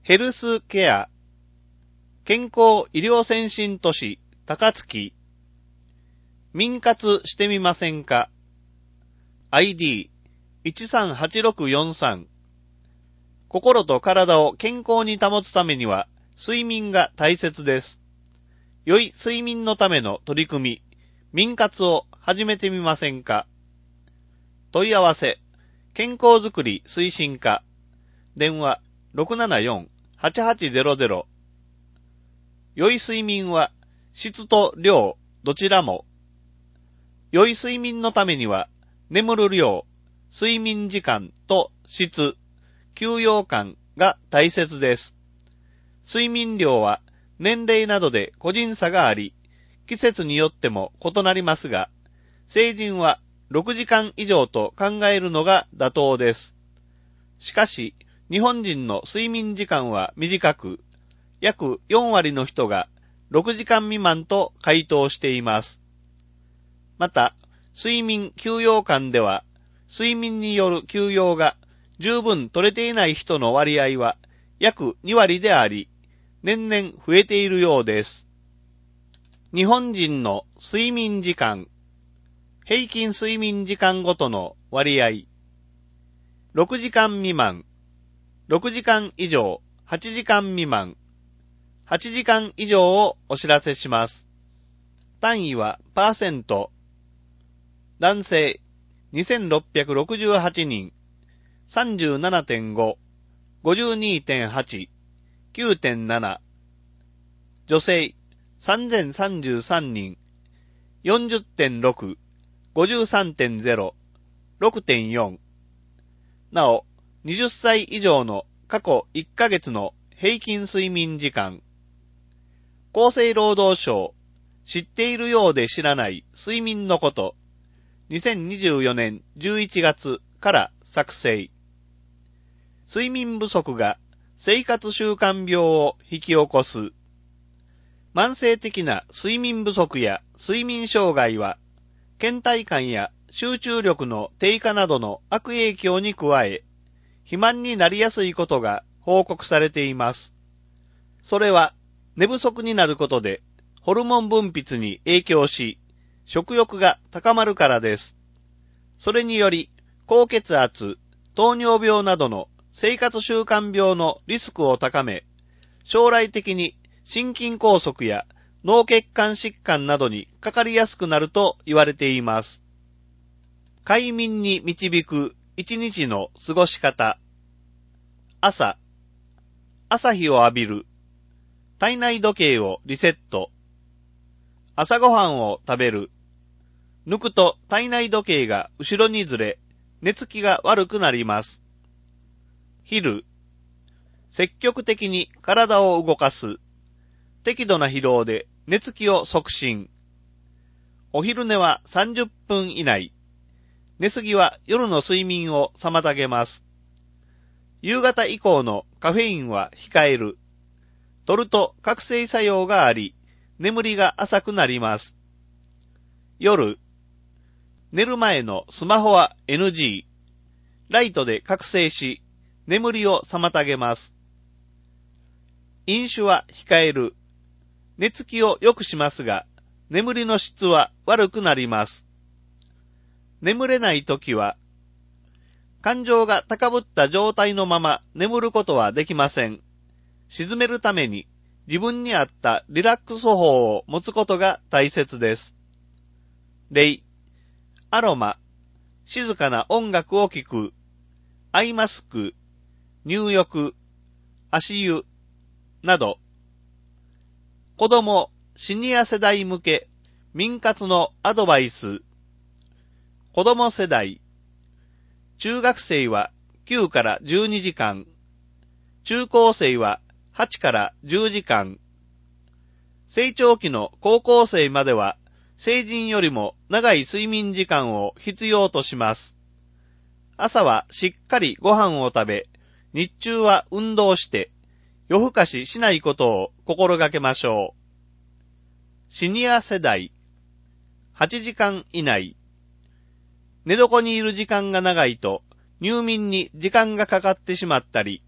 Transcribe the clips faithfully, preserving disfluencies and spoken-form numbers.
ヘルスケア、健康医療先進都市高槻、民活してみませんか？ アイディーいちさんはちろくよんさん。心と体を健康に保つためには睡眠が大切です。良い睡眠のための取り組み、民活を始めてみませんか？問い合わせ、健康づくり推進課、電話 ろくななよんはちはちゼロゼロ。良い睡眠は質と量どちらも。良い睡眠のためには眠る量、睡眠時間と質、休養感が大切です。睡眠量は年齢などで個人差があり、季節によっても異なりますが、成人はろくじかん以上と考えるのが妥当です。しかし、日本人の睡眠時間は短く、約よんわりの人がろくじかん未満と回答しています。また、睡眠休養感では、睡眠による休養が十分取れていない人の割合は約にわりであり、年々増えているようです。日本人の睡眠時間、平均睡眠時間ごとの割合、ろくじかん未満、ろくじかん以上、はちじかん未満、はちじかん以上をお知らせします。単位はパーセント。男性にせんろっぴゃくろくじゅうはちにん、さんじゅうななてんご、ごじゅうにてんはち、きゅうてんなな。女性さんぜんさんじゅうさんにん、よんじゅってんろく、ごじゅうさんてんゼロ、ろくてんよん。なお、はたち以上の過去いっかげつの平均睡眠時間。厚生労働省、知っているようで知らない睡眠のこと。にせんにじゅうよねんじゅういちがつから作成。睡眠不足が生活習慣病を引き起こす。慢性的な睡眠不足や睡眠障害は、倦怠感や集中力の低下などの悪影響に加え、肥満になりやすいことが報告されています。それは寝不足になることでホルモン分泌に影響し、食欲が高まるからです。それにより高血圧、糖尿病などの生活習慣病のリスクを高め、将来的に心筋梗塞や脳血管疾患などにかかりやすくなると言われています。快眠に導く一日の過ごし方。朝、朝日を浴びる。体内時計をリセット。朝ごはんを食べる。抜くと体内時計が後ろにずれ、寝つきが悪くなります。昼、積極的に体を動かす。適度な疲労で寝つきを促進。お昼寝はさんじゅっぷん以内。寝すぎは夜の睡眠を妨げます。夕方以降のカフェインは控える。摂ると覚醒作用があり、眠りが浅くなります。夜、寝る前のスマホは エヌジー。ライトで覚醒し、眠りを妨げます。飲酒は控える。寝つきを良くしますが、眠りの質は悪くなります。眠れないときは、感情が高ぶった状態のまま眠ることはできません。沈めるために自分に合ったリラックス法を持つことが大切です。例、アロマ、静かな音楽を聴く、アイマスク、入浴、足湯など、子供、シニア世代向け民活のアドバイス。子供世代、中学生はきゅうからじゅうにじかん、中高生ははちからじゅうじかん、成長期の高校生までは成人よりも長い睡眠時間を必要とします。朝はしっかりご飯を食べ、日中は運動して夜更かししないことを心がけましょう。シニア世代、はちじかん以内。寝床にいる時間が長いと入眠に時間がかかってしまったり、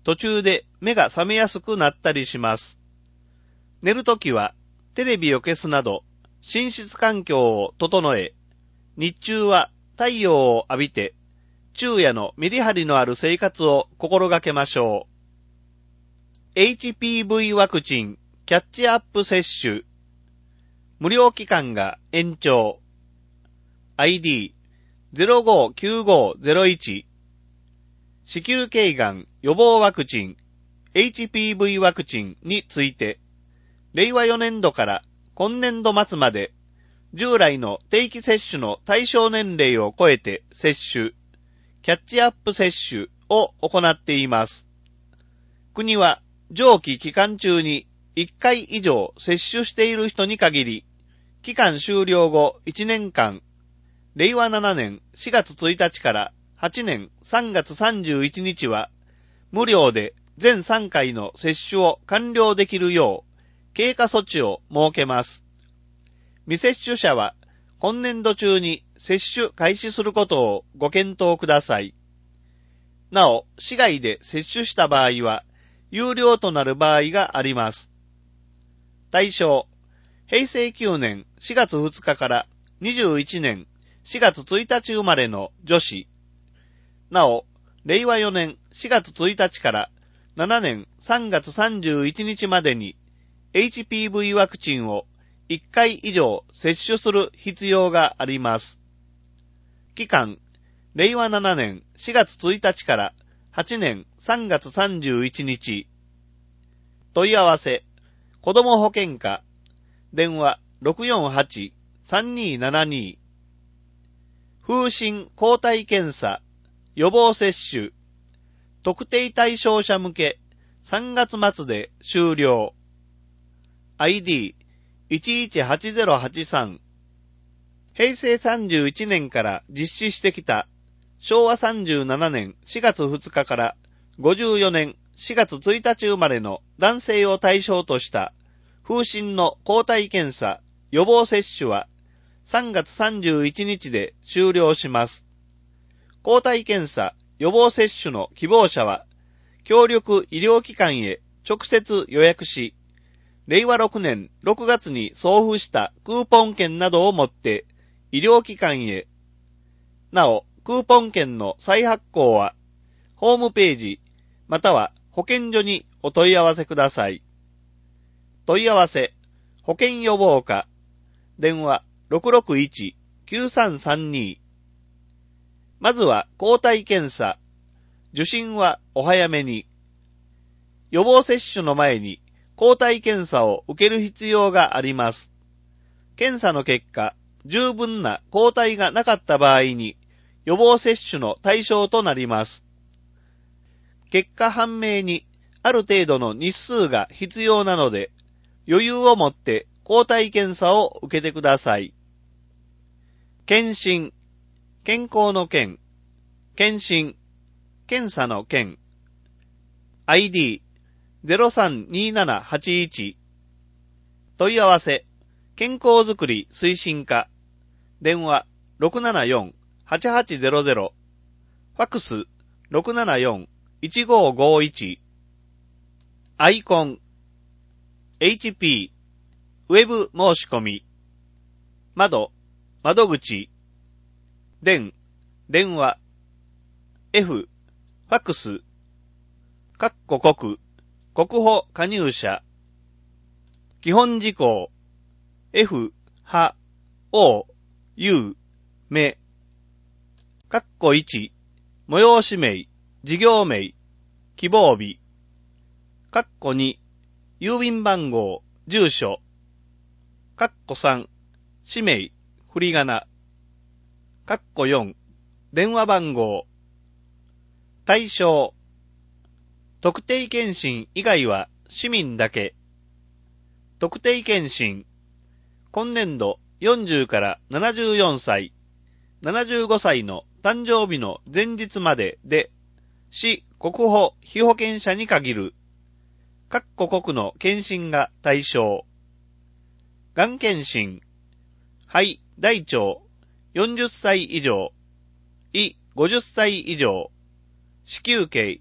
途中で目が覚めやすくなったりします。寝るときはテレビを消すなど寝室環境を整え、日中は太陽を浴びて昼夜のメリハリのある生活を心がけましょう。エイチピーブイ ワクチンキャッチアップ接種。無料期間が延長。アイディーゼロごきゅうごゼロいち。子宮頸がん予防ワクチン エイチピーブイ ワクチンについて、れいわよねんどから今年度末まで従来の定期接種の対象年齢を超えて接種、キャッチアップ接種を行っています。国は上記期間中にいっかい以上接種している人に限り、期間終了後いちねんかん、れいわななねんしがつついたちからはちねんさんがつさんじゅういちにちは、無料で全さんかいの接種を完了できるよう、経過措置を設けます。未接種者は、今年度中に接種開始することをご検討ください。なお、市外で接種した場合は、有料となる場合があります。対象、へいせいきゅうねんしがつふつかからにじゅういちねんしがつついたち生まれの女子。なお、れいわよねんしがつついたちからななねんさんがつさんじゅういちにちまでに エイチピーブイ ワクチンをいっかい以上接種する必要があります。期間、れいわななねんしがつついたちからはちねんさんがつさんじゅういちにち。問い合わせ、子ども保健課、電話 ろくよんはちさんにーななに。風疹抗体検査、予防接種、特定対象者向けさんがつ末で終了。アイディーいちいちはちゼロはちさん。へいせいさんじゅういちねんから実施してきたしょうわさんじゅうななねんしがつふつかからごじゅうよねんしがつついたち生まれの男性を対象とした風疹の抗体検査予防接種はさんがつさんじゅういちにちで終了します。抗体検査予防接種の希望者は協力医療機関へ直接予約し、れいわろくねんろくがつに送付したクーポン券などを持って医療機関へ。なお、クーポン券の再発行はホームページまたは保健所にお問い合わせください。問い合わせ、保健予防課、電話 ろくろくいちきゅうさんさんに。まずは抗体検査、受診はお早めに。予防接種の前に抗体検査を受ける必要があります。検査の結果、十分な抗体がなかった場合に予防接種の対象となります。結果判明にある程度の日数が必要なので、余裕を持って抗体検査を受けてください。検診、健康の健、検診、検査の検。アイディーゼロさんにーななはちいち。問い合わせ、健康づくり推進課。電話 ろくななよんはちはちゼロゼロ。ファックス ろくななよんいちごごいち。アイコン、エイチピー、ウェブ申し込み。窓、窓口。電、電話。F、ファックス。かっこ国、国保加入者。基本事項。F、は、O、U、め。かっこいち、催し名、事業名、希望日。かっこに、郵便番号、住所。かっこさん、氏名、振り仮名。かっこよん、電話番号。対象。特定健診以外は市民だけ。特定健診。今年度よんじゅうからななじゅうよんさい、ななじゅうごさいの誕生日の前日までで、市国保被保険者に限る。各個国の検診が対象。がん検診。肺、大腸、よんじゅっさい以上。胃、ごじゅっさい以上。子宮頸、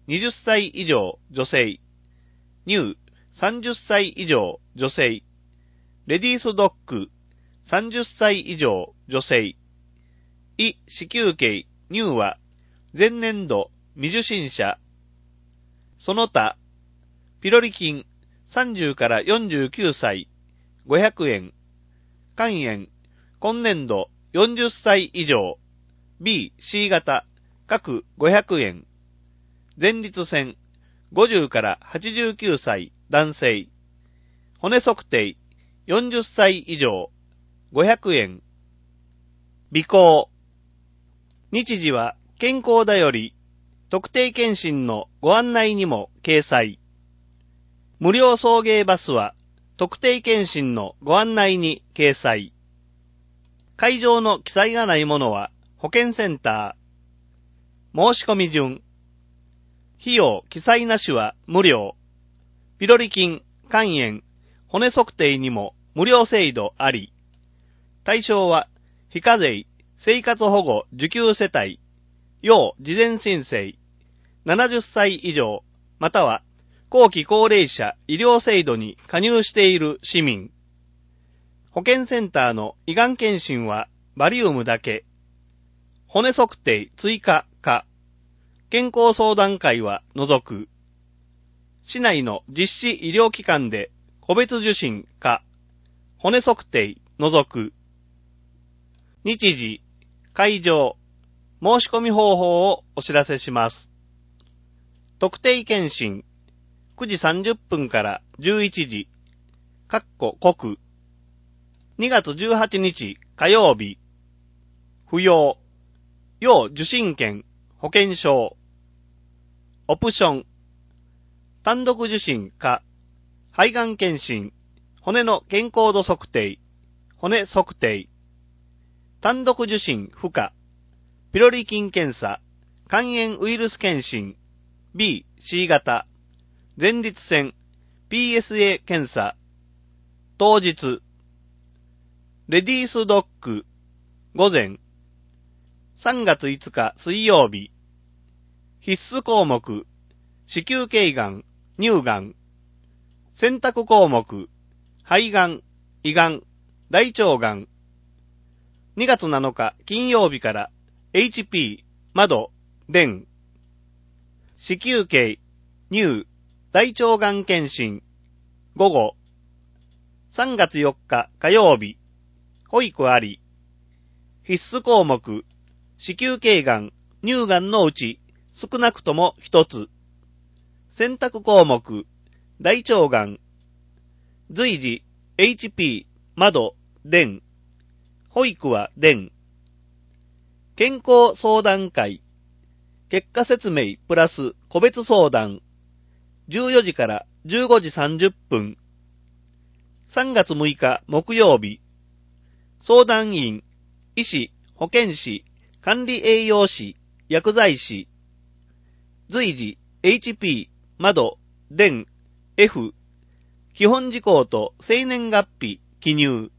はたち以上女性。乳さんじゅっさい以上女性。レディースドッグさんじゅっさい以上女性。胃子宮頸乳は前年度未受診者。その他、ピロリ菌さんじゅうからよんじゅうきゅうさいごひゃくえん。肝炎今年度よんじゅっさい以上 ビーシー 型各ごひゃくえん。前立腺ごじゅうからはちじゅうきゅうさい男性。骨測定よんじゅっさい以上ごひゃくえん。鼻孔。日時は健康だより特定健診のご案内にも掲載。無料送迎バスは特定健診のご案内に掲載。会場の記載がないものは保健センター。申し込み順。費用記載なしは無料。ピロリ菌、肝炎、骨測定にも無料制度あり。対象は非課税、生活保護受給世帯、要事前申請、ななじゅっさい以上、または後期高齢者医療制度に加入している市民。保健センターの胃がん検診はバリウムだけ。骨測定追加か。健康相談会は除く。市内の実施医療機関で個別受診か。骨測定除く。日時、会場、申し込み方法をお知らせします。特定健診、くじさんじゅっぷんからじゅういちじ、かっこ国。にがつじゅうはちにち火曜日。不要。要受診券、保険証。オプション。単独受診か、肺がん検診、骨の健康度測定、骨測定。単独受診不可。ピロリ菌検査、肝炎ウイルス検診、ビーシー 型。前立腺、ピーエスエー 検査。当日。レディースドッグ、午前。さんがついつか水曜日。必須項目、子宮頸がん、乳がん。選択項目、肺がん、胃がん、大腸がん。にがつなのか金曜日から エイチピー、窓、便。子宮頸、乳、大腸がん検診。午後。さんがつよっか火曜日。保育あり。必須項目、子宮頸がん、乳がんのうち少なくとも一つ。選択項目、大腸がん。随時、エイチピー、窓、電。保育は電。健康相談会。結果説明プラス個別相談。じゅうよじからじゅうごじさんじゅっぷん。さんがつむいか木曜日。相談員、医師、保健師、管理栄養士、薬剤師。随時、エイチピー、窓、電、F。基本事項と生年月日、記入。